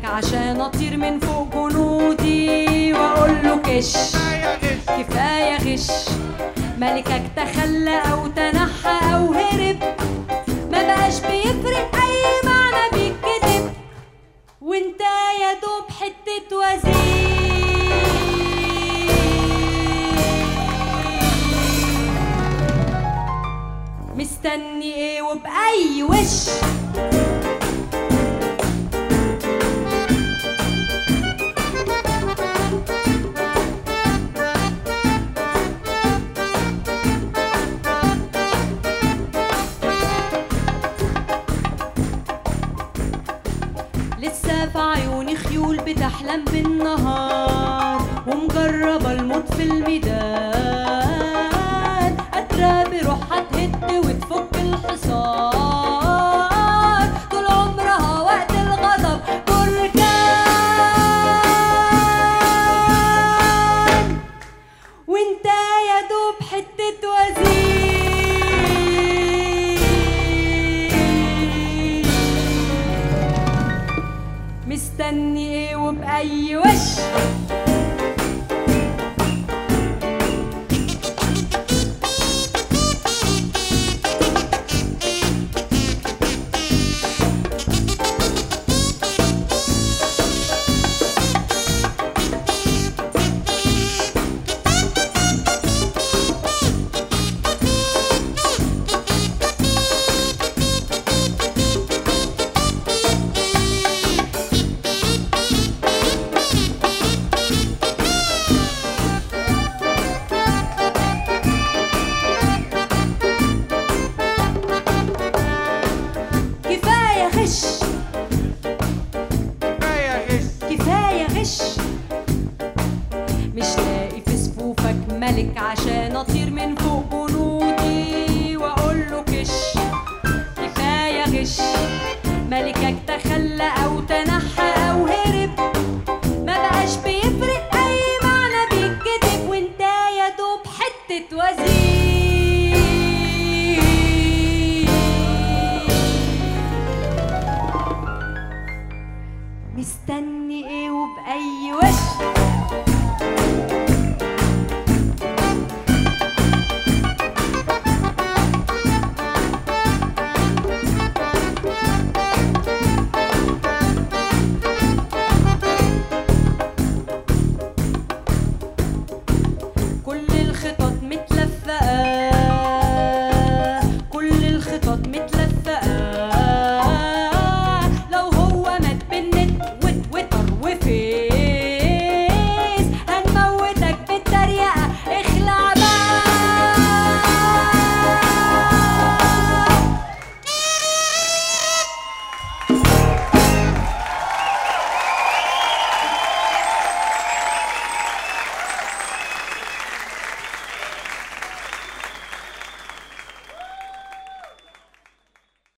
ملك عشان اطير من فوق جنودي واقول له كش كفايه غش. ملكك تخلى او تنحى او هرب، ما بقاش بيفرق اي معنى بيتكتب، وانت يا دوب حته وزير. مستني ايه وبأي وش؟ لسه في عيوني خيول بتحلم بالنهار، ومجربة الموت في الميدان، قادرة بروحها تهد وتفك الحصار، طول عمرها وقت الغضب بركان، وانت يا دوب حتة وزير. مستني ايه وبأي وش؟ كفاية غش. مش لاقي في صفوفك ملك عشان اطير من فوق جنودي واقول له كش كفاية غش. ملكك تخلى او تنحى او هرب، ما بقاش بيفرق اي معنى بيتكتب، وانت يا دوب حتة وزير. مستني ايه وبأي وش؟